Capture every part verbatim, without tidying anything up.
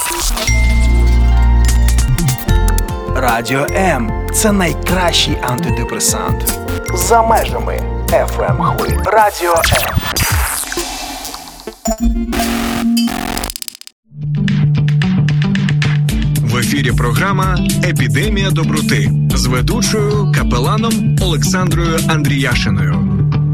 Радіо М – це найкращий антидепресант. За межами еф ем хвиль. Радіо М. В ефірі програма «Епідемія доброти» з ведучою капеланом Олександрою Андріяшиною.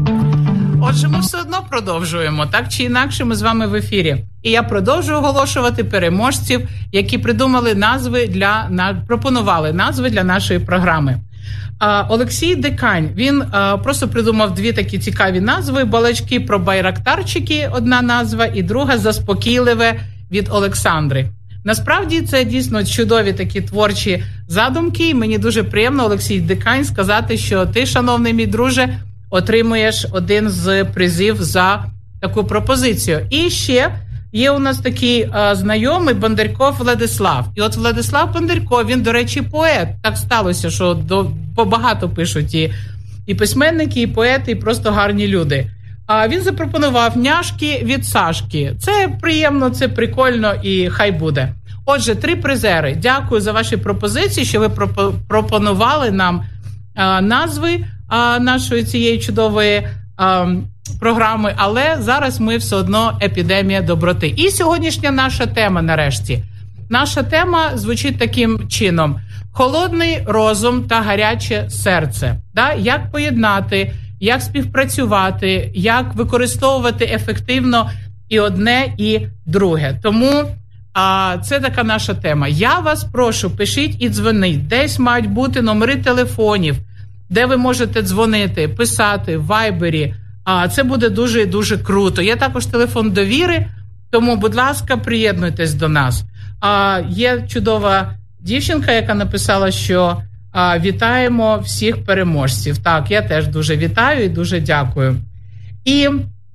Отже, ми все одно продовжуємо, так чи інакше ми з вами в ефірі. І я продовжую оголошувати переможців, які придумали назви для, на, пропонували назви для нашої програми. А, Олексій Дикань, він а, просто придумав дві такі цікаві назви. Балачки про байрактарчики, одна назва, і друга заспокійливе від Олександри. Насправді це дійсно чудові такі творчі задумки. І мені дуже приємно, Олексій Дикань, сказати, що ти, шановний мій друже, отримуєш один з призів за таку пропозицію. І ще є у нас такий а, знайомий Бондарков Владислав. І от Владислав Бондарков, він, до речі, поет. Так сталося, що до, побагато пишуть і, і письменники, і поети, і просто гарні люди. А він запропонував няшки від Сашки. Це приємно, це прикольно і хай буде. Отже, три призери. Дякую за ваші пропозиції, що ви пропонували нам а, назви а, нашої цієї чудової а, програми. Але зараз ми все одно епідемія доброти. І сьогоднішня наша тема нарешті. Наша тема звучить таким чином. Холодний розум та гаряче серце. Да? Як поєднати, як співпрацювати, як використовувати ефективно і одне, і друге. Тому а, це така наша тема. Я вас прошу, пишіть і дзвоніть. Десь мають бути номери телефонів, де ви можете дзвонити, писати в Вайбері. А, це буде дуже і дуже круто. Є також телефон довіри, тому, будь ласка, приєднуйтесь до нас. А, є чудова дівчинка, яка написала, що а, вітаємо всіх переможців. Так, я теж дуже вітаю і дуже дякую. І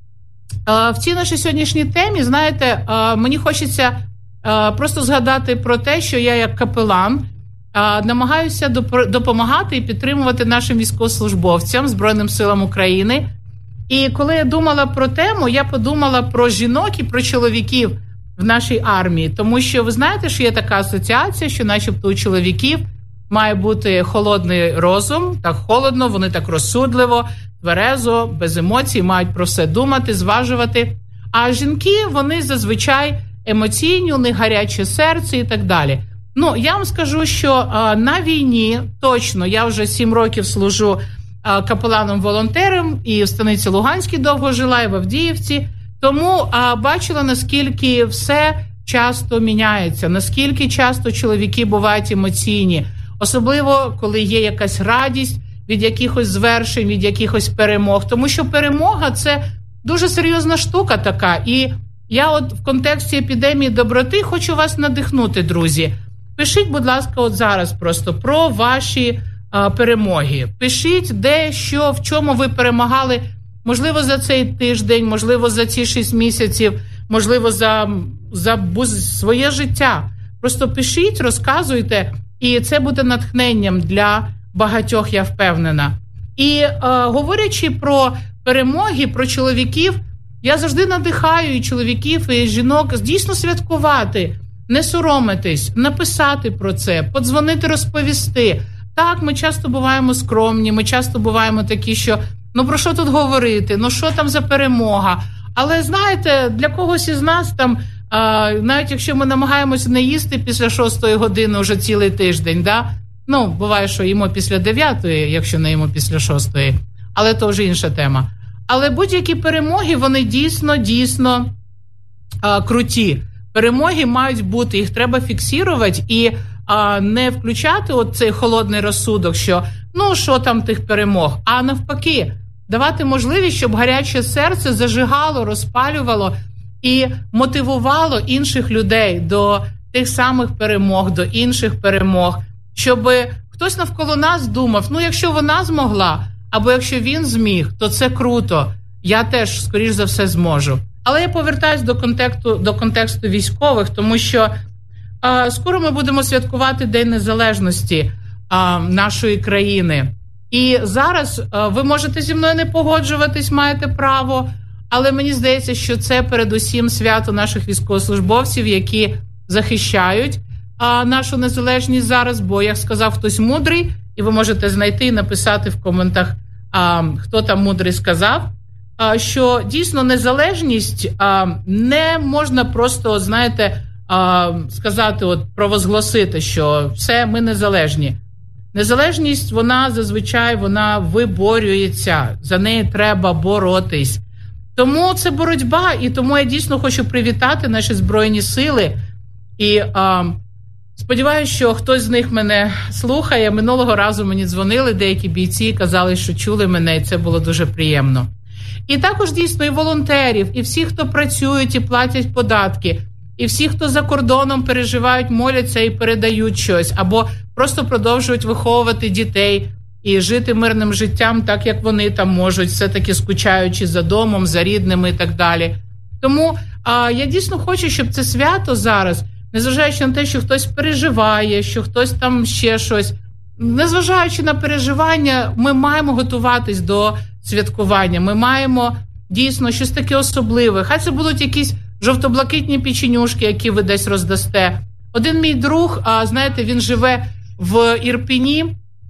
а, в цій нашій сьогоднішній темі, знаєте, а, мені хочеться а, просто згадати про те, що я як капелан а, намагаюся доп- допомагати і підтримувати нашим військовослужбовцям, Збройним силам України. І коли я думала про тему, я подумала про жінок і про чоловіків в нашій армії. Тому що ви знаєте, що є така асоціація, що начебто у чоловіків має бути холодний розум, так холодно, вони так розсудливо, тверезо, без емоцій, мають про все думати, зважувати. А жінки, вони зазвичай емоційні, у них гаряче серце і так далі. Ну, я вам скажу, що а, на війні, точно, я вже сім років служу а, капеланом-волонтером і в станиці Луганській довго жила, і в Авдіївці. Тому а, бачила, наскільки все часто міняється, наскільки часто чоловіки бувають емоційні. Особливо, коли є якась радість від якихось звершень, від якихось перемог. Тому що перемога – це дуже серйозна штука така. І я от в контексті епідемії доброти хочу вас надихнути, друзі. Пишіть, будь ласка, от зараз просто про ваші а, перемоги. Пишіть, де, що, в чому ви перемагали, можливо, за цей тиждень, можливо, за ці шість місяців, можливо, за, за своє життя. Просто пишіть, розказуйте, і це буде натхненням для багатьох, я впевнена. І е, говорячи про перемоги, про чоловіків, я завжди надихаю і чоловіків, і жінок дійсно святкувати, не соромитись, написати про це, подзвонити, розповісти. Так, ми часто буваємо скромні, ми часто буваємо такі, що ну про що тут говорити, ну що там за перемога. Але знаєте, для когось із нас там, а, навіть якщо ми намагаємося не їсти після шостої години вже цілий тиждень, да? Ну, буває, що їмо після дев'ятої, якщо не їмо після шостої, але то вже інша тема. Але будь-які перемоги, вони дійсно, дійсно а, круті. Перемоги мають бути, їх треба фіксувати і а, не включати от цей холодний розсудок, що ну, що там тих перемог, а навпаки, давати можливість, щоб гаряче серце зажигало, розпалювало і мотивувало інших людей до тих самих перемог, до інших перемог, щоб хтось навколо нас думав, ну, якщо вона змогла, або якщо він зміг, то це круто, я теж, скоріш за все, зможу. Але я повертаюсь до контексту, до контексту військових, тому що а, скоро ми будемо святкувати День Незалежності а, нашої країни. І зараз а, ви можете зі мною не погоджуватись, маєте право, але мені здається, що це передусім свято наших військовослужбовців, які захищають а, нашу незалежність зараз, бо, як сказав хтось мудрий, і ви можете знайти і написати в коментах, а, хто там мудрий сказав, а, що дійсно незалежність а, не можна просто, знаєте, а, сказати, от, провозгласити, що все, ми незалежні. Незалежність, вона зазвичай, вона виборюється, за неї треба боротись. Тому це боротьба, і тому я дійсно хочу привітати наші Збройні Сили. І а, сподіваюся, що хтось з них мене слухає. Минулого разу мені дзвонили деякі бійці, казали, що чули мене, і це було дуже приємно. І також дійсно і волонтерів, і всі, хто працюють і платять податки, і всі, хто за кордоном переживають, моляться і передають щось, або просто продовжують виховувати дітей і жити мирним життям так, як вони там можуть, все-таки скучаючи за домом, за рідними і так далі. Тому а, я дійсно хочу, щоб це свято зараз, незважаючи на те, що хтось переживає, що хтось там ще щось, незважаючи на переживання, ми маємо готуватись до святкування, ми маємо дійсно щось таке особливе. Хай це будуть якісь жовто-блакитні печенюшки, які ви десь роздасте. Один мій друг, а, знаєте, він живе в Ірпені,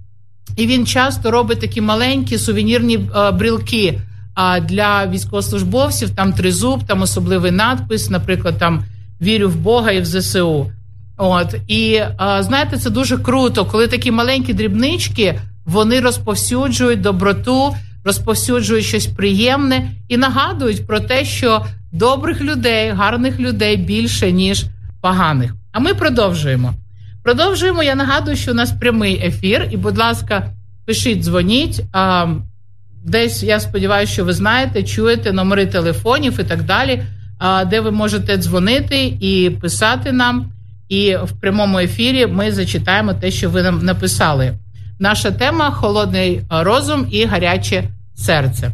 і він часто робить такі маленькі сувенірні а, брілки а, для військовослужбовців, там тризуб, там особливий надпис, наприклад, там «Вірю в Бога і в зе се у». От. І, а, знаєте, це дуже круто, коли такі маленькі дрібнички, вони розповсюджують доброту, розповсюджують щось приємне і нагадують про те, що добрих людей, гарних людей більше, ніж поганих. А ми продовжуємо. Продовжуємо, я нагадую, що у нас прямий ефір, і, будь ласка, пишіть, дзвоніть. А, десь, я сподіваюся, що ви знаєте, чуєте номери телефонів і так далі, а, де ви можете дзвонити і писати нам, і в прямому ефірі ми зачитаємо те, що ви нам написали. Наша тема – холодний розум і гаряче серце.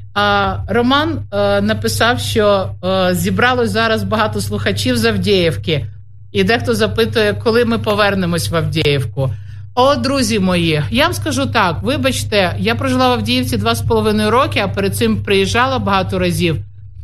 А, Роман а, написав, що а, зібралось зараз багато слухачів з Авдіївки. І дехто запитує, коли ми повернемось в Авдіївку. О, друзі мої, я вам скажу так, вибачте, я прожила в Авдіївці два з половиною роки, а перед цим приїжджала багато разів.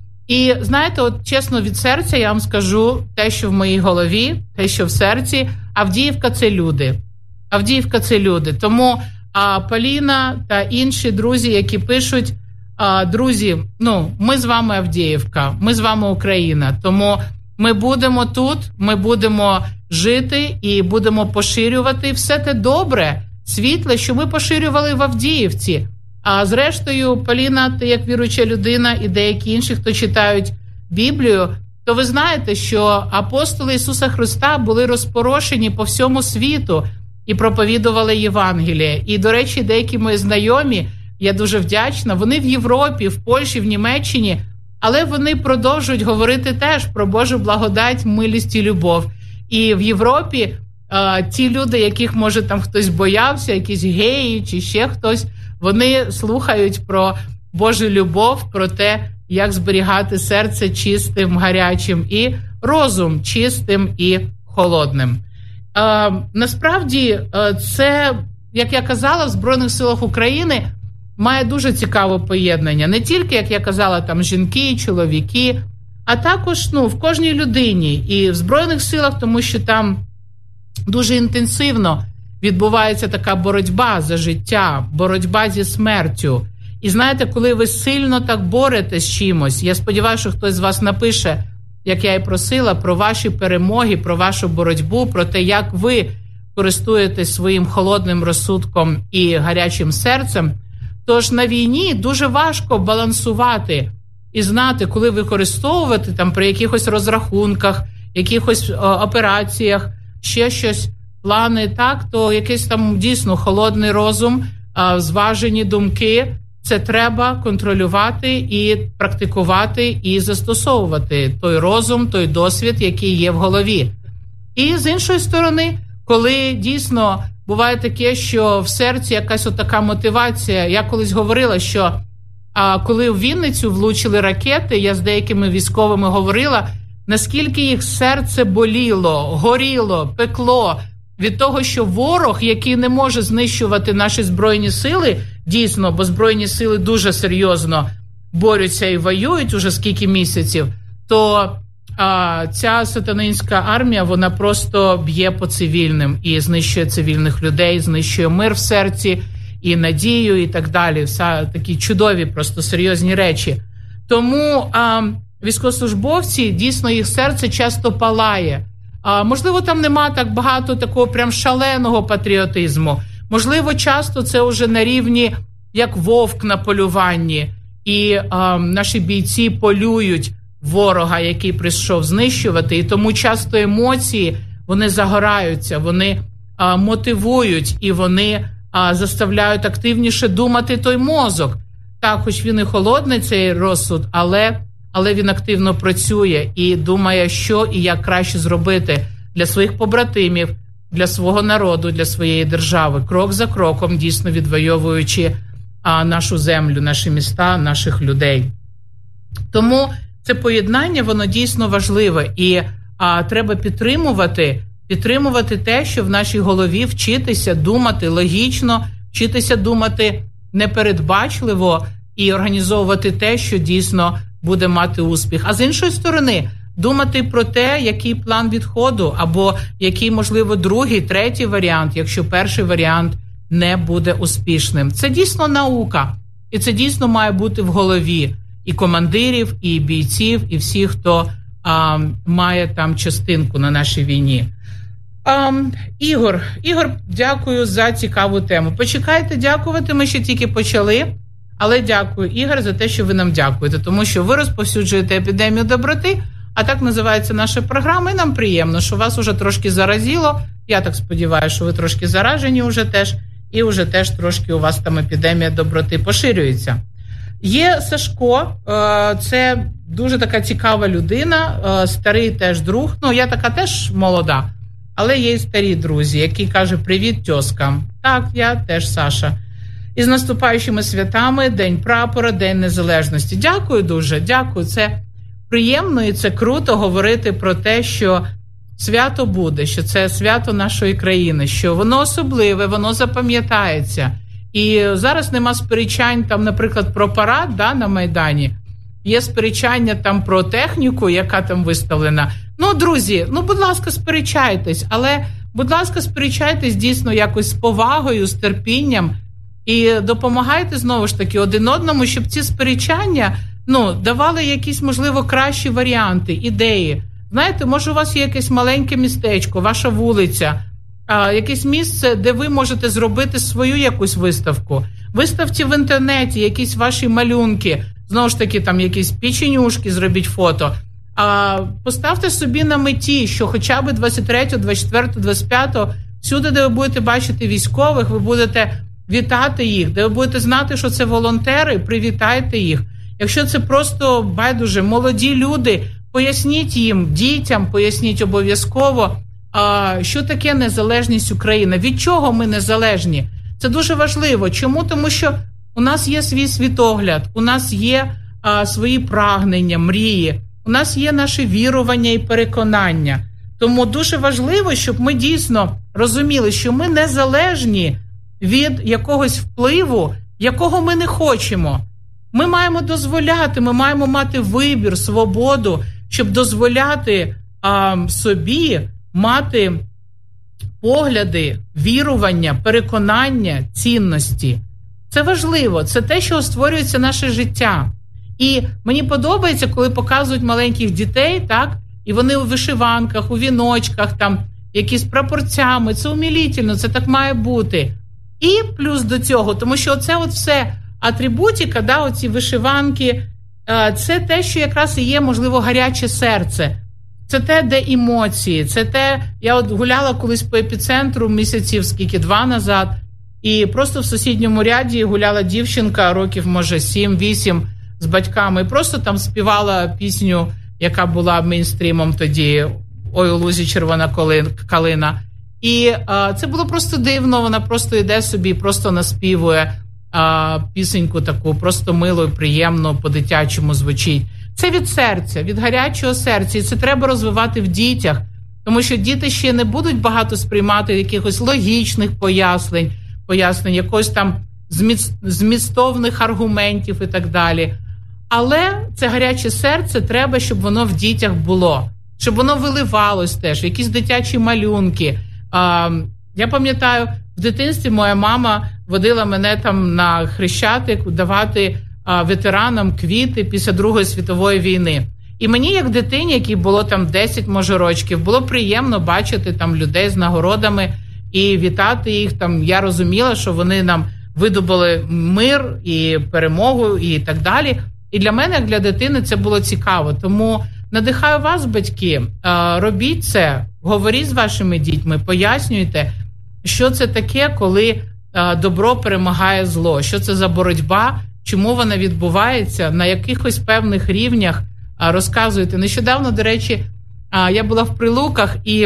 І знаєте, от чесно від серця я вам скажу те, що в моїй голові, те, що в серці. Авдіївка – це люди. Авдіївка – це люди. Тому а, Поліна та інші друзі, які пишуть, а, друзі, ну, ми з вами Авдіївка, ми з вами Україна. Тому ми будемо тут, ми будемо жити і будемо поширювати все те добре, світле, що ми поширювали в Авдіївці. А зрештою, Поліна, ти як віруюча людина і деякі інші, хто читають Біблію, то ви знаєте, що апостоли Ісуса Христа були розпорошені по всьому світу і проповідували Євангеліє. І, до речі, деякі мої знайомі, я дуже вдячна, вони в Європі, в Польщі, в Німеччині, але вони продовжують говорити теж про Божу благодать, милість і любов. І в Європі а, ті люди, яких, може, там хтось боявся, якісь геї чи ще хтось, вони слухають про Божу любов, про те, як зберігати серце чистим, гарячим і розум чистим і холодним. А, насправді, це, як я казала, в Збройних силах України має дуже цікаве поєднання. Не тільки, як я казала, там жінки, чоловіки, а також ну, в кожній людині. І в Збройних силах, тому що там дуже інтенсивно відбувається така боротьба за життя, боротьба зі смертю. І знаєте, коли ви сильно так боретесь з чимось, я сподіваюся, що хтось з вас напише, як я і просила, про ваші перемоги, про вашу боротьбу, про те, як ви користуєтесь своїм холодним розсудком і гарячим серцем. Тож на війні дуже важко балансувати і знати, коли використовувати там при якихось розрахунках, якихось о, операціях, ще щось, плани, так, то якийсь там дійсно холодний розум, о, зважені думки, це треба контролювати і практикувати, і застосовувати той розум, той досвід, який є в голові. І з іншої сторони, коли дійсно буває таке, що в серці якась отака мотивація. Я колись говорила, що а, коли в Вінницю влучили ракети, я з деякими військовими говорила, наскільки їх серце боліло, горіло, пекло від того, що ворог, який не може знищувати наші Збройні сили, дійсно, бо Збройні сили дуже серйозно борються і воюють уже скільки місяців, то а, ця сатанинська армія, вона просто б'є по цивільним і знищує цивільних людей, знищує мир в серці і надію і так далі. Все такі чудові, просто серйозні речі. Тому а, військовослужбовці, дійсно, їх серце часто палає. А, можливо, там нема так багато такого прям шаленого патріотизму. Можливо, часто це вже на рівні, як вовк на полюванні. І а, наші бійці полюють ворога, який прийшов знищувати. І тому часто емоції, вони загораються, вони а, мотивують і вони а, заставляють активніше думати той мозок. Так, хоч він і холодний, цей розсуд, але, але він активно працює і думає, що і як краще зробити для своїх побратимів, для свого народу, для своєї держави, крок за кроком, дійсно відвоюючи а, нашу землю, наші міста, наших людей. Тому це поєднання, воно дійсно важливе. І а, треба підтримувати, підтримувати те, що в нашій голові, вчитися думати логічно, вчитися думати непередбачливо і організовувати те, що дійсно буде мати успіх. А з іншої сторони, думати про те, який план відходу, або який, можливо, другий, третій варіант, якщо перший варіант не буде успішним. Це дійсно наука. І це дійсно має бути в голові і командирів, і бійців, і всіх, хто а, має там частинку на нашій війні. А, Ігор, Ігор, дякую за цікаву тему. Почекайте дякувати, ми ще тільки почали. Але дякую, Ігор, за те, що ви нам дякуєте, тому що ви розповсюджуєте епідемію доброти, а так називається наша програма, і нам приємно, що вас уже трошки заразило. Я так сподіваюся, що ви трошки заражені вже теж, і вже теж трошки у вас там епідемія доброти поширюється. Є Сашко, це дуже така цікава людина, старий теж друг, ну я така теж молода, але є і старі друзі, які кажуть: привіт, тьоска. Так, я теж Саша. І з наступаючими святами, День прапора, День Незалежності. Дякую дуже, дякую. Це приємно і це круто говорити про те, що свято буде, що це свято нашої країни, що воно особливе, воно запам'ятається. І зараз нема сперечань, там, наприклад, про парад, да, на Майдані. Є сперечання там про техніку, яка там виставлена. Ну, друзі, ну, будь ласка, сперечайтесь, але, будь ласка, сперечайтесь дійсно якось з повагою, з терпінням, і допомагайте, знову ж таки, один одному, щоб ці сперечання, ну, давали якісь, можливо, кращі варіанти, ідеї. Знаєте, може, у вас є якесь маленьке містечко, ваша вулиця, а, якесь місце, де ви можете зробити свою якусь виставку. Виставте в інтернеті якісь ваші малюнки, знову ж таки, там якісь печенюшки, зробіть фото. А, поставте собі на меті, що хоча б двадцять третього, двадцять четвертого, двадцять п'ятого, всюди, де ви будете бачити військових, ви будете вітати їх, де ви будете знати, що це волонтери, привітайте їх. Якщо це просто, байдуже, молоді люди, поясніть їм, дітям, поясніть обов'язково, що таке незалежність України, від чого ми незалежні. Це дуже важливо. Чому? Тому що у нас є свій світогляд, у нас є а, свої прагнення, мрії, у нас є наше вірування і переконання. Тому дуже важливо, щоб ми дійсно розуміли, що ми незалежні від якогось впливу, якого ми не хочемо. Ми маємо дозволяти, ми маємо мати вибір, свободу, щоб дозволяти а, собі мати погляди, вірування, переконання, цінності. Це важливо, це те, що створюється наше життя. І мені подобається, коли показують маленьких дітей, так, і вони у вишиванках, у віночках, там, якісь прапорцями, це умилітельно, це так має бути. І плюс до цього, тому що оце от все атрибутика, да, оці вишиванки, це те, що якраз і є, можливо, гаряче серце. Це те, де емоції, це те, я от гуляла колись по епіцентру місяців, скільки, два назад, і просто в сусідньому ряді гуляла дівчинка, років, може, сім-вісім, з батьками, і просто там співала пісню, яка була мейнстрімом тоді, «Ой, у лузі червона калина». І а, це було просто дивно, вона просто йде собі, просто наспівує а, пісеньку таку, просто мило і приємно, по-дитячому звучить. Це від серця, від гарячого серця, і це треба розвивати в дітях, тому що діти ще не будуть багато сприймати якихось логічних пояснень, пояснень, якогось там зміст, змістовних аргументів і так далі. Але це гаряче серце треба, щоб воно в дітях було, щоб воно виливалось теж, якісь дитячі малюнки. Я пам'ятаю, в дитинстві моя мама водила мене там на Хрещатик давати ветеранам квіти після Другої світової війни. І мені, як дитині, якій було там десять, може, рочків, було приємно бачити там людей з нагородами і вітати їх. Там я розуміла, що вони нам видобули мир і перемогу і так далі. І для мене, як для дитини, це було цікаво. Тому надихаю вас, батьки, робіть це, говоріть з вашими дітьми, пояснюйте, що це таке, коли добро перемагає зло, що це за боротьба, чому вона відбувається, на якихось певних рівнях. Розказуєте. Нещодавно, до речі, я була в Прилуках, і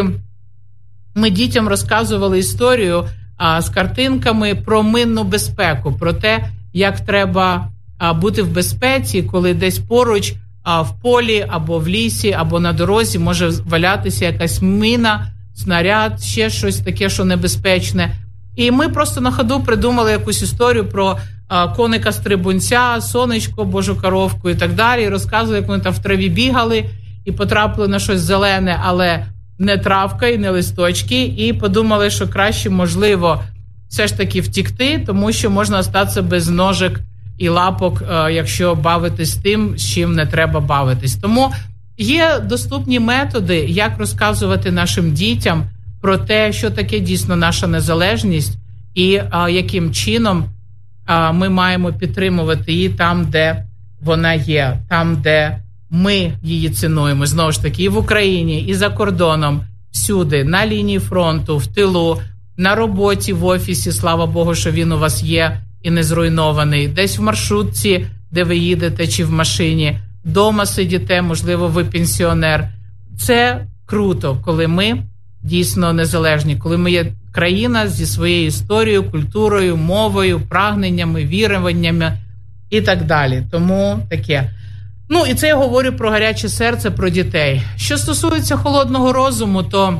ми дітям розказували історію з картинками про минну безпеку, про те, як треба бути в безпеці, коли десь поруч в полі або в лісі, або на дорозі може валятися якась міна, снаряд, ще щось таке, що небезпечне. І ми просто на ходу придумали якусь історію про коника-стрибунця, сонечко, божу коровку і так далі. І розказували, як вони там в траві бігали і потрапили на щось зелене, але не травка і не листочки. І подумали, що краще, можливо, все ж таки втікти, тому що можна остатися без ножик і лапок, якщо бавитись тим, з чим не треба бавитись. Тому є доступні методи, як розказувати нашим дітям про те, що таке дійсно наша незалежність і а, яким чином а, ми маємо підтримувати її там, де вона є, там, де ми її цінуємо. Знову ж таки, і в Україні, і за кордоном, всюди, на лінії фронту, в тилу, на роботі, в офісі, слава Богу, що він у вас є і не зруйнований, десь в маршрутці, де ви їдете, чи в машині, вдома сидіте, можливо, ви пенсіонер. Це круто, коли ми дійсно незалежні, коли ми є країна зі своєю історією, культурою, мовою, прагненнями, віруваннями і так далі. Тому таке. Ну, і це я говорю про гаряче серце, про дітей. Що стосується холодного розуму, то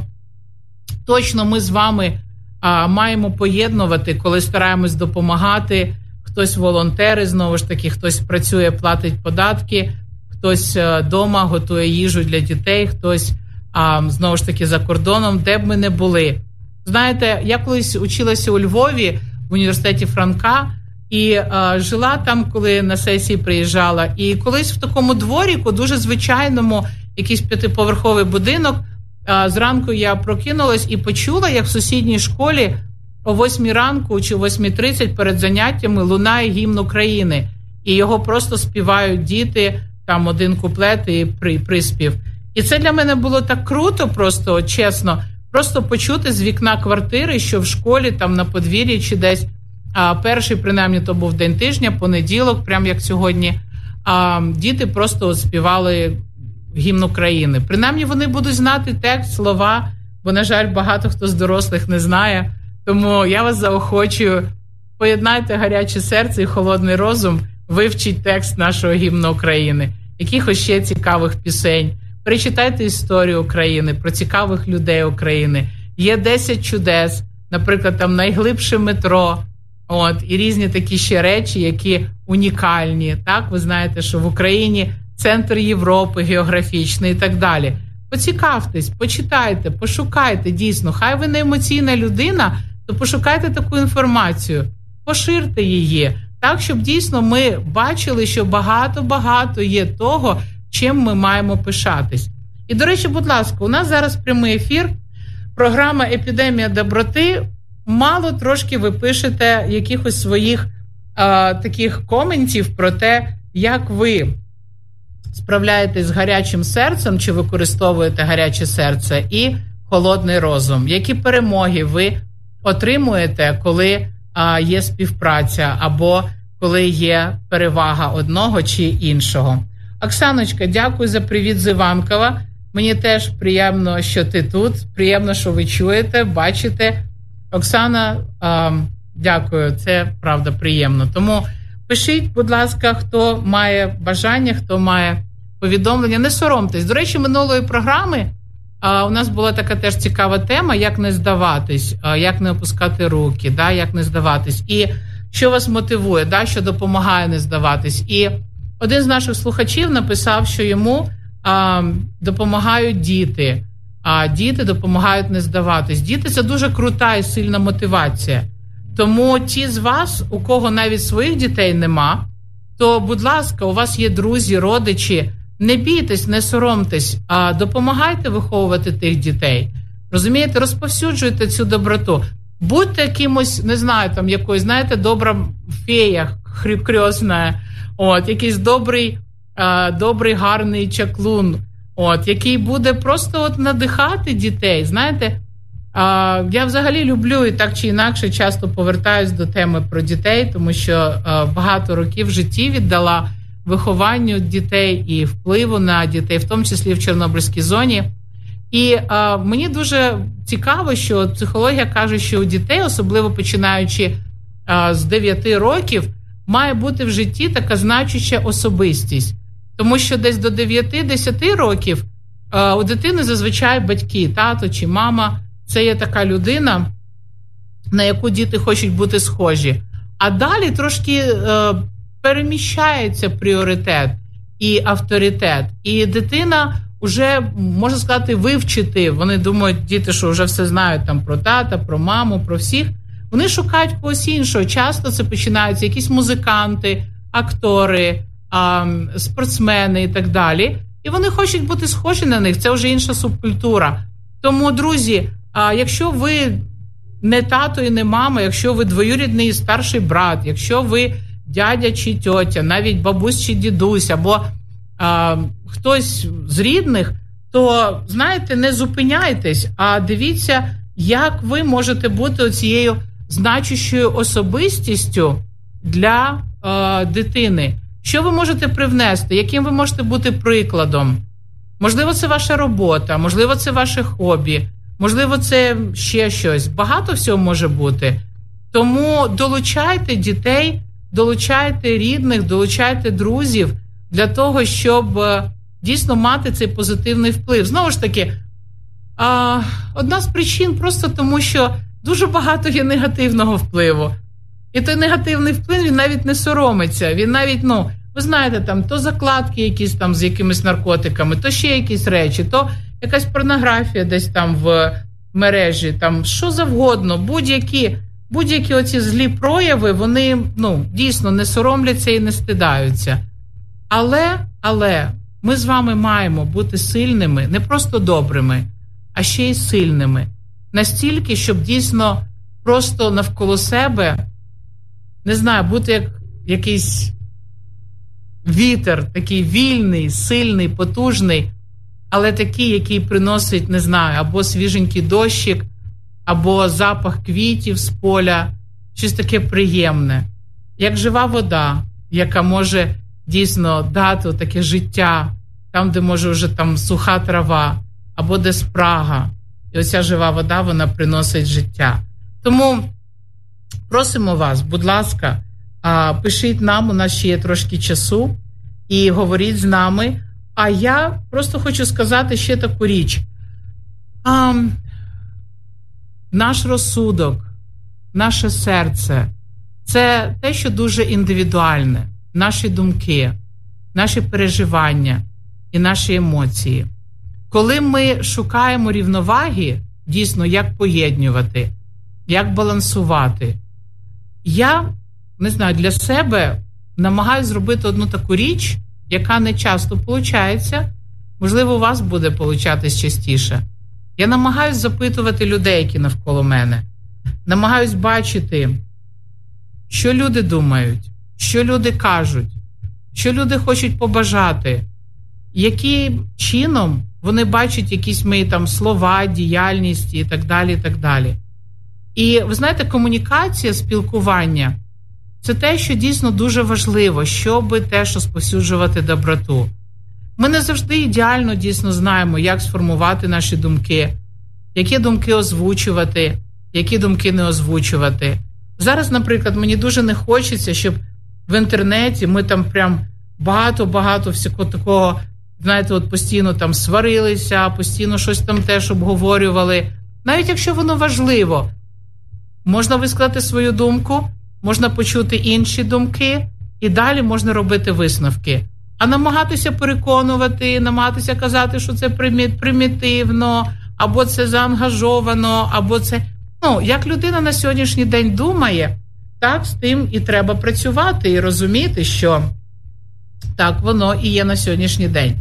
точно ми з вами а, маємо поєднувати, коли стараємось допомагати. Хтось волонтери, знову ж таки, хтось працює, платить податки, хтось вдома готує їжу для дітей, хтось а, знову ж таки за кордоном, де б ми не були. Знаєте, я колись училася у Львові в університеті Франка і а, жила там, коли на сесії приїжджала. І колись в такому дворіку, дуже звичайному, якийсь п'ятиповерховий будинок, а, зранку я прокинулась і почула, як в сусідній школі о восьмій ранку чи о восьмій тридцять перед заняттями лунає гімн України. І його просто співають діти, там один куплет і приспів. І це для мене було так круто, просто, чесно, просто почути з вікна квартири, що в школі, там на подвір'ї чи десь, а перший, принаймні, то був день тижня, понеділок, прям як сьогодні, а діти просто співали гімн України. Принаймні, вони будуть знати текст, слова, бо, на жаль, багато хто з дорослих не знає. Тому я вас заохочую, поєднайте гаряче серце і холодний розум, вивчіть текст нашого гімну України, якихось ще цікавих пісень. Перечитайте історію України, про цікавих людей України. Є десять чудес, наприклад, там найглибше метро, от, і різні такі ще речі, які унікальні. Так, ви знаєте, що в Україні центр Європи географічний і так далі. Поцікавтесь, почитайте, пошукайте, дійсно. Хай ви не емоційна людина, то пошукайте таку інформацію, поширте її, так, щоб дійсно ми бачили, що багато-багато є того, чим ми маємо пишатись. І, до речі, будь ласка, у нас зараз прямий ефір, програма «Епідемія доброти». Мало трошки ви пишете якихось своїх а, таких коментів про те, як ви справляєтесь з гарячим серцем, чи використовуєте гаряче серце і холодний розум. Які перемоги ви отримуєте, коли а, є співпраця або коли є перевага одного чи іншого. Оксаночка, дякую за привіт з Іванкова. Мені теж приємно, що ти тут. Приємно, що ви чуєте, бачите. Оксана, а, дякую, це правда приємно. Тому пишіть, будь ласка, хто має бажання, хто має повідомлення. Не соромтесь. До речі, минулої програми а, у нас була така теж цікава тема, як не здаватись, а, як не опускати руки, да, як не здаватись. І що вас мотивує, да, що допомагає не здаватись. І один з наших слухачів написав, що йому а, допомагають діти, а діти допомагають не здаватись. Діти – це дуже крута і сильна мотивація. Тому ті з вас, у кого навіть своїх дітей нема, то, будь ласка, у вас є друзі, родичі, не бійтесь, не соромтесь, а допомагайте виховувати тих дітей. Розумієте, розповсюджуйте цю доброту. Будьте якимось, не знаю, там якоюсь, знаєте, добра фея хребкрьосна, от, якийсь добрий, а, добрий, гарний чаклун, от, який буде просто от надихати дітей. Знаєте, а, я взагалі люблю і так чи інакше часто повертаюсь до теми про дітей, тому що а, багато років в житті віддала вихованню дітей і впливу на дітей, в тому числі в Чорнобильській зоні. І а, мені дуже цікаво, що психологія каже, що у дітей, особливо починаючи а, з дев'яти років, має бути в житті така значуща особистість. Тому що десь до дев'яти-десяти років а, у дитини зазвичай батьки, тато чи мама, це є така людина, на яку діти хочуть бути схожі. А далі трошки а, переміщається пріоритет і авторитет. І дитина вже, можна сказати, вивчити. Вони думають, діти, що вже все знають там про тата, про маму, про всіх. Вони шукають когось іншого. Часто це починаються якісь музиканти, актори, спортсмени і так далі. І вони хочуть бути схожі на них. Це вже інша субкультура. Тому, друзі, якщо ви не тато і не мама, якщо ви двоюрідний старший брат, якщо ви дядя чи тьотя, навіть бабусь чи дідусь, або а, хтось з рідних, то, знаєте, не зупиняйтесь, а дивіться, як ви можете бути цією значущою особистістю для а, дитини. Що ви можете привнести, яким ви можете бути прикладом? Можливо, це ваша робота, можливо, це ваше хобі, можливо, це ще щось. Багато всього може бути. Тому долучайте дітей, долучайте рідних, долучайте друзів для того, щоб дійсно мати цей позитивний вплив. Знову ж таки, одна з причин просто тому, що дуже багато є негативного впливу. І той негативний вплив, він навіть не соромиться. Він навіть, ну, ви знаєте, там, то закладки якісь там з якимись наркотиками, то ще якісь речі, то якась порнографія десь там в мережі, там, що завгодно, будь-які, будь-які оці злі прояви, вони, ну, дійсно не соромляться і не стидаються. Але, але ми з вами маємо бути сильними, не просто добрими, а ще й сильними. Настільки, щоб дійсно просто навколо себе, не знаю, бути як якийсь вітер, такий вільний, сильний, потужний, але такий, який приносить, не знаю, або свіженький дощик, або запах квітів з поля, щось таке приємне. Як жива вода, яка може дійсно дати таке життя, там, де може вже там суха трава, або де спрага. І оця жива вода, вона приносить життя. Тому просимо вас, будь ласка, пишіть нам, у нас ще є трошки часу, і говоріть з нами. А я просто хочу сказати ще таку річ. А, наш розсудок, наше серце – це те, що дуже індивідуальне. Наші думки, наші переживання і наші емоції. Коли ми шукаємо рівноваги, дійсно, як поєднувати, як балансувати, я, не знаю, для себе намагаюся зробити одну таку річ, яка не часто получається, можливо, у вас буде получатись частіше. Я намагаюся запитувати людей, які навколо мене. Намагаюсь бачити, що люди думають, що люди кажуть, що люди хочуть побажати, яким чином вони бачать якісь мої там слова, діяльність і так далі, і так далі. І, ви знаєте, комунікація, спілкування – це те, що дійсно дуже важливо, щоб теж розповсюджувати доброту. Ми не завжди ідеально дійсно знаємо, як сформувати наші думки, які думки озвучувати, які думки не озвучувати. Зараз, наприклад, мені дуже не хочеться, щоб в інтернеті ми там прям багато-багато всього такого, знаєте, от постійно там сварилися, постійно щось там теж обговорювали. Навіть якщо воно важливо, можна висказати свою думку, можна почути інші думки, і далі можна робити висновки. А намагатися переконувати, намагатися казати, що це примітивно, або це заангажовано, або це... Ну, як людина на сьогоднішній день думає, так з тим і треба працювати і розуміти, що так воно і є на сьогоднішній день.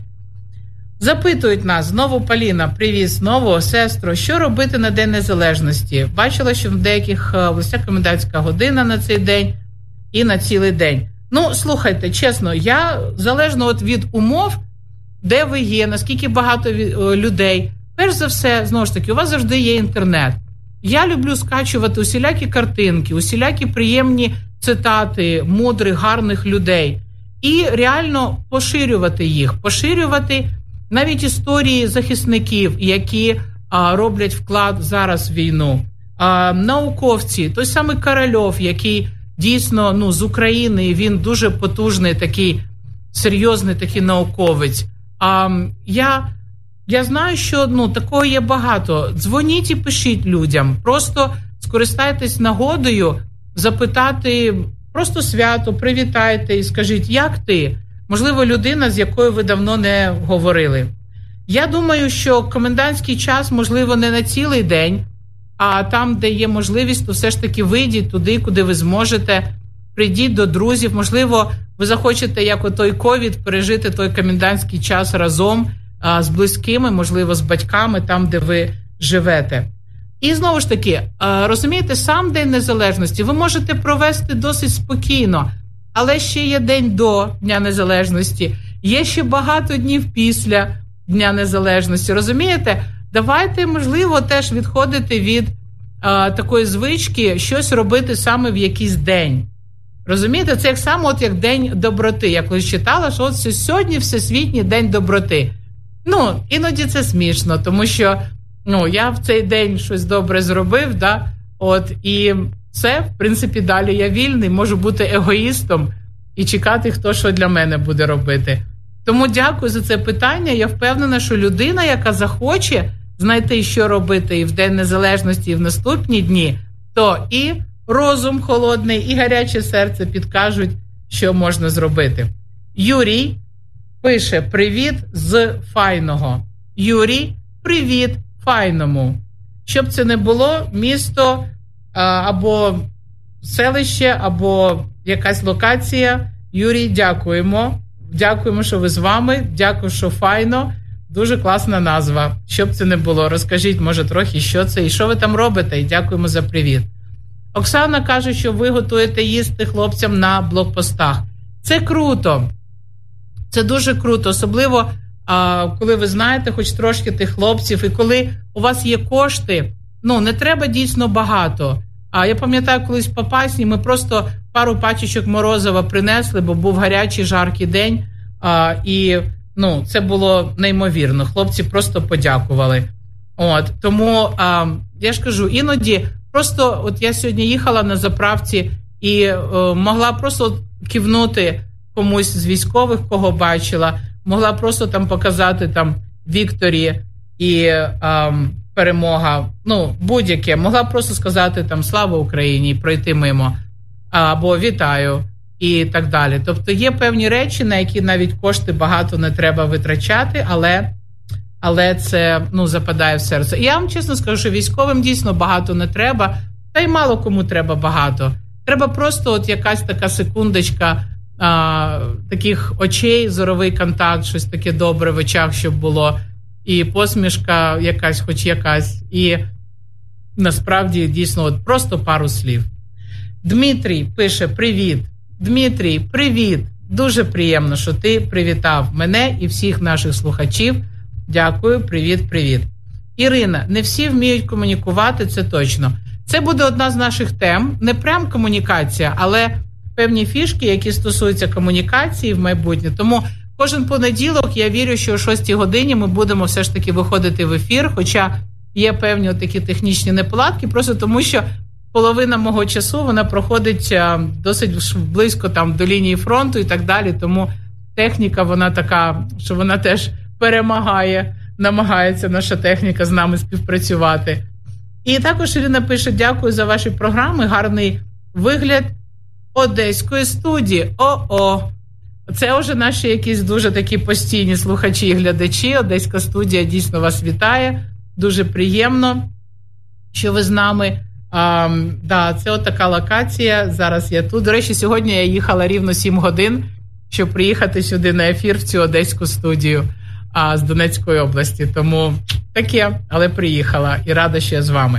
Запитують нас, знову Поліна, привіт, знову, сестро, що робити на День Незалежності? Бачила, що в деяких областях комендантська година на цей день і на цілий день. Ну, слухайте, чесно, я залежно от від умов, де ви є, наскільки багато людей, перш за все, знову ж таки, у вас завжди є інтернет. Я люблю скачувати усілякі картинки, усілякі приємні цитати мудрих, гарних людей і реально поширювати їх, поширювати навіть історії захисників, які а, роблять вклад зараз в війну. А, науковці, той самий Корольов, який дійсно ну, з України, він дуже потужний такий, серйозний такий науковець. А, я, я знаю, що ну, такого є багато. Дзвоніть і пишіть людям. Просто скористайтесь нагодою запитати просто свято, привітайте і скажіть, як ти? Можливо, людина, з якою ви давно не говорили. Я думаю, що комендантський час, можливо, не на цілий день, а там, де є можливість, то все ж таки вийдіть туди, куди ви зможете, прийдіть до друзів. Можливо, ви захочете, як отой ковід, пережити той комендантський час разом а, з близькими, можливо, з батьками, там, де ви живете. І знову ж таки, а, розумієте, сам День Незалежності ви можете провести досить спокійно, але ще є день до Дня Незалежності, є ще багато днів після Дня Незалежності, розумієте? Давайте, можливо, теж відходити від а, такої звички щось робити саме в якийсь день. Розумієте? Це як саме от як День доброти. Я колись читала, що от сьогодні Всесвітній День доброти. Ну, іноді це смішно, тому що ну, я в цей день щось добре зробив, да? От, і все, в принципі, далі я вільний, можу бути егоїстом і чекати, хто що для мене буде робити. Тому дякую за це питання. Я впевнена, що людина, яка захоче знайти, що робити і в День Незалежності, і в наступні дні, то і розум холодний, і гаряче серце підкажуть, що можна зробити. Юрій пише «Привіт з файного». Юрій, привіт файному. Щоб це не було місто або селище, або якась локація. Юрій, дякуємо. Дякуємо, що ви з вами. Дякую, що файно. Дуже класна назва. Щоб це не було, розкажіть, може, трохи, що це і що ви там робите. І дякуємо за привіт. Оксана каже, що ви готуєте їсти хлопцям на блокпостах. Це круто. Це дуже круто. Особливо, а, коли ви знаєте хоч трошки тих хлопців. І коли у вас є кошти, ну, не треба дійсно багато. А я пам'ятаю, колись в Попасні ми просто пару пачечок морозива принесли, бо був гарячий, жаркий день. А, і, ну, це було неймовірно. Хлопці просто подякували. От, тому, а, я ж кажу, іноді просто, от я сьогодні їхала на заправці і е, могла просто кивнути комусь з військових, кого бачила, могла просто там показати там Вікторі і е, перемога, ну, будь-яке, могла просто сказати там «Слава Україні» і пройти мимо, або «Вітаю» і так далі. Тобто є певні речі, на які навіть кошти багато не треба витрачати, але, але це, ну, западає в серце. І я вам чесно скажу, що військовим дійсно багато не треба, та й мало кому треба багато. Треба просто от якась така секундочка а, таких очей, зоровий контакт, щось таке добре в очах, щоб було, і посмішка якась, хоч якась, і насправді дійсно от просто пару слів. Дмитрій пише «Привіт». Дмитрій, привіт. Дуже приємно, що ти привітав мене і всіх наших слухачів. Дякую, привіт-привіт. Ірина, не всі вміють комунікувати, це точно. Це буде одна з наших тем, не прям комунікація, але певні фішки, які стосуються комунікації в майбутнє. Тому кожен понеділок, я вірю, що о шостій годині ми будемо все ж таки виходити в ефір, хоча є певні такі технічні неполадки, просто тому що половина мого часу, вона проходить досить близько там до лінії фронту і так далі, тому техніка, вона така, що вона теж перемагає, намагається наша техніка з нами співпрацювати. І також Ірина пише «Дякую за ваші програми, гарний вигляд одеської студії». О-о! Це вже наші якісь дуже такі постійні слухачі і глядачі. Одеська студія дійсно вас вітає. Дуже приємно, що ви з нами. А, да, це от така локація. Зараз я тут. До речі, сьогодні я їхала рівно сім годин, щоб приїхати сюди на ефір в цю одеську студію а, з Донецької області. Тому таке, але приїхала і рада, що я з вами.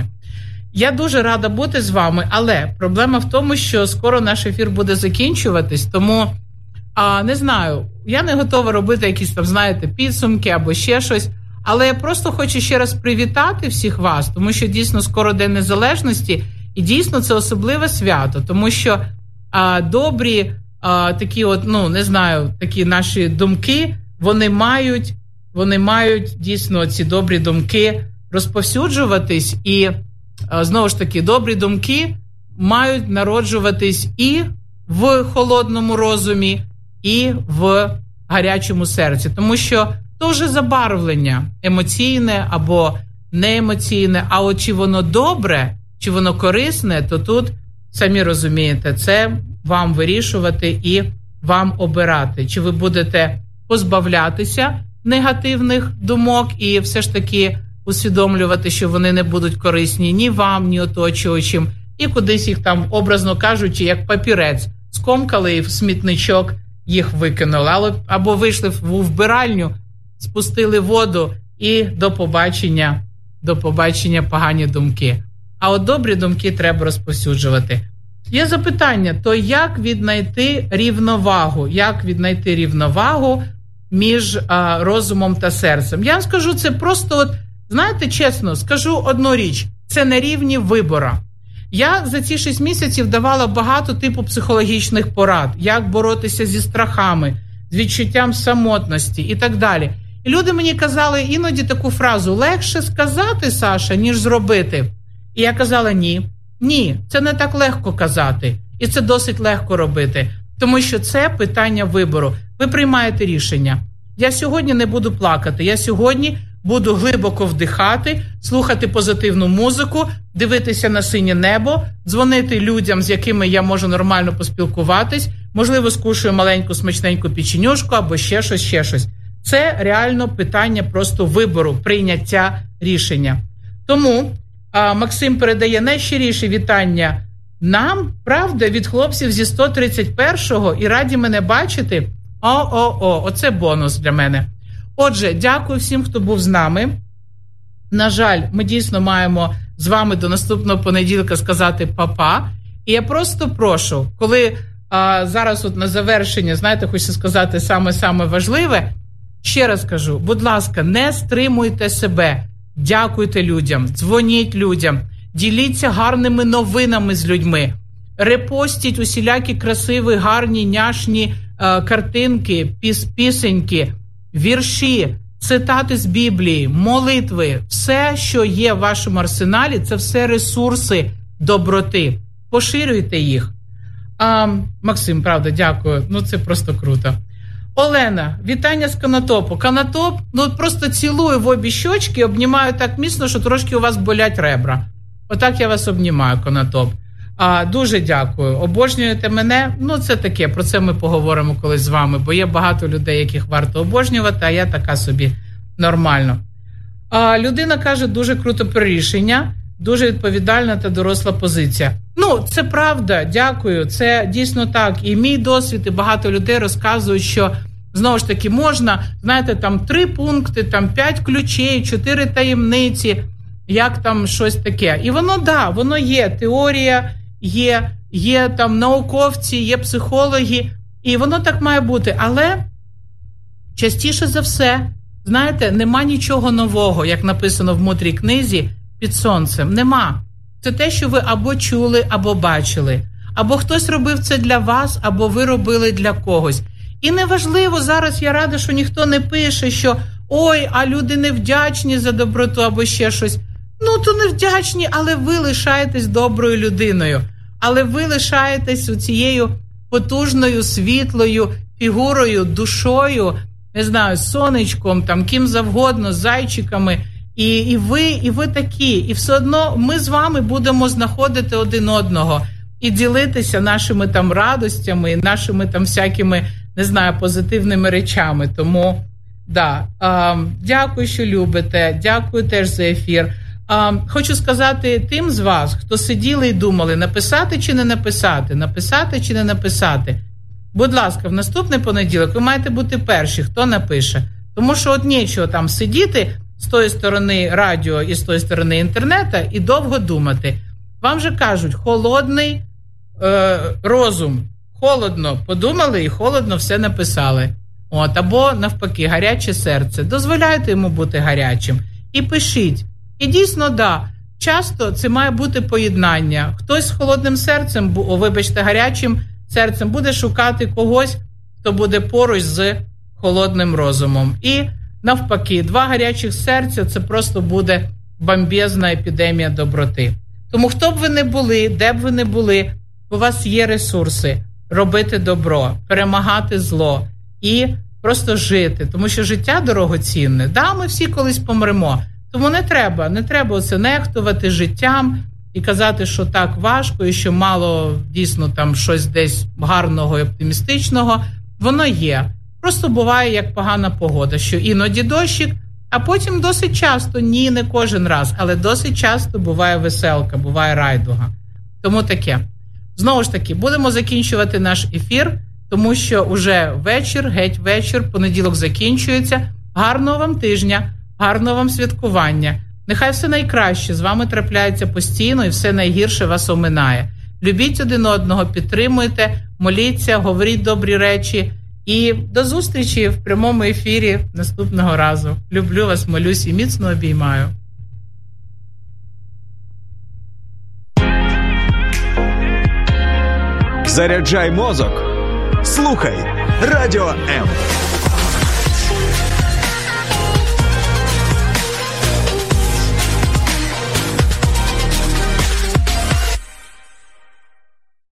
Я дуже рада бути з вами, але проблема в тому, що скоро наш ефір буде закінчуватись, тому а, не знаю, я не готова робити якісь там, знаєте, підсумки або ще щось, але я просто хочу ще раз привітати всіх вас, тому що дійсно скоро День Незалежності, і дійсно це особливе свято, тому що а, добрі а, такі от, ну, не знаю, такі наші думки, вони мають, вони мають дійсно ці добрі думки розповсюджуватись, і а, знову ж таки, добрі думки мають народжуватись і в холодному розумі, і в гарячому серці, тому що то вже забарвлення емоційне або неемоційне, а от чи воно добре, чи воно корисне, то тут, самі розумієте, це вам вирішувати і вам обирати. Чи ви будете позбавлятися негативних думок і все ж таки усвідомлювати, що вони не будуть корисні ні вам, ні оточуючим, і кудись їх там, образно кажучи, як папірець, скомкали і в смітничок їх викинули, або вийшли в вбиральню, спустили воду і до побачення, до побачення погані думки. А от добрі думки треба розповсюджувати. Є запитання, то як віднайти рівновагу? Як віднайти рівновагу між а, розумом та серцем? Я вам скажу, це просто, от, знаєте, чесно, скажу одну річ. Це на рівні вибора. Я за ці шість місяців давала багато типу психологічних порад, як боротися зі страхами, з відчуттям самотності і так далі. І люди мені казали іноді таку фразу: легше сказати, Саша, ніж зробити. І я казала: ні, ні, це не так легко казати. І це досить легко робити. Тому що це питання вибору. Ви приймаєте рішення. Я сьогодні не буду плакати, я сьогодні буду глибоко вдихати, слухати позитивну музику, дивитися на синє небо, дзвонити людям, з якими я можу нормально поспілкуватись, можливо, скушую маленьку смачненьку печенюшку або ще щось, ще щось. Це реально питання просто вибору, прийняття рішення. Тому а, Максим передає найщиріші вітання нам, правда, від хлопців зі сто тридцять першого і раді мене бачити. О-о-о, оце бонус для мене. Отже, дякую всім, хто був з нами. На жаль, ми дійсно маємо з вами до наступного понеділка сказати па-па. І я просто прошу, коли а, зараз от на завершення, знаєте, хочу сказати саме-саме важливе, ще раз кажу, будь ласка, не стримуйте себе, дякуйте людям, дзвоніть людям, діліться гарними новинами з людьми, репостіть усілякі красиві, гарні, няшні а, картинки, піс, пісеньки, вірші, цитати з Біблії, молитви, все, що є в вашому арсеналі, це все ресурси доброти. Поширюйте їх. А, Максим, правда, дякую. Ну, це просто круто. Олена, вітання з Конотопу. Конотоп, ну, просто цілую в обі щочки, обнімаю так міцно, що трошки у вас болять ребра. Отак я вас обнімаю, Конотоп. А, дуже дякую. Обожнюєте мене? Ну, це таке, про це ми поговоримо колись з вами, бо є багато людей, яких варто обожнювати, а я така собі нормально. А, людина каже, дуже круто про рішення, дуже відповідальна та доросла позиція. Ну, це правда, дякую, це дійсно так. І мій досвід, і багато людей розказують, що, знову ж таки, можна, знаєте, там три пункти, там п'ять ключей, чотири таємниці, як там щось таке. І воно, да, воно є, теорія, є, є там науковці, є психологи, і воно так має бути. Але частіше за все, знаєте, нема нічого нового, як написано в мудрій книзі, під сонцем. Нема. Це те, що ви або чули, або бачили. Або хтось робив це для вас, або ви робили для когось. І неважливо, зараз я рада, що ніхто не пише, що ой, а люди невдячні за доброту, або ще щось. Ну, то невдячні, але ви лишаєтесь доброю людиною. Але ви лишаєтесь цією потужною, світлою фігурою, душою, не знаю, сонечком, там, ким завгодно, зайчиками. І, і, ви, і ви такі. І все одно ми з вами будемо знаходити один одного і ділитися нашими там радостями, нашими там всякими не знаю, позитивними речами. Тому, да, е, дякую, що любите, дякую теж за ефір. Е, хочу сказати тим з вас, хто сиділи і думали, написати чи не написати, написати чи не написати. Будь ласка, в наступний понеділок ви маєте бути перші, хто напише. Тому що от нічого там сидіти з тої сторони радіо і з тої сторони інтернету і довго думати. Вам же кажуть, холодний е, розум. Холодно подумали і холодно все написали. От, або навпаки, гаряче серце. Дозволяйте йому бути гарячим. І пишіть. І дійсно, да, часто це має бути поєднання. Хтось з холодним серцем, о, вибачте, гарячим серцем буде шукати когось, хто буде поруч з холодним розумом. І навпаки, два гарячих серця – це просто буде бомбезна епідемія доброти. Тому хто б ви не були, де б ви не були, у вас є ресурси робити добро, перемагати зло і просто жити. Тому що життя дорогоцінне. Да, ми всі колись помремо. Тому не треба, не треба оце нехтувати життям і казати, що так важко і що мало дійсно там щось десь гарного і оптимістичного. Воно є. Просто буває як погана погода, що іноді дощик, а потім досить часто, ні, не кожен раз, але досить часто буває веселка, буває райдуга. Тому таке. Знову ж таки, будемо закінчувати наш ефір, тому що уже вечір, геть вечір, понеділок закінчується. Гарного вам тижня, гарного вам святкування. Нехай все найкраще з вами трапляється постійно і все найгірше вас оминає. Любіть один одного, підтримуйте, моліться, говоріть добрі речі. І до зустрічі в прямому ефірі наступного разу. Люблю вас, молюсь і міцно обіймаю. Заряджай мозок. Слухай Радіо М.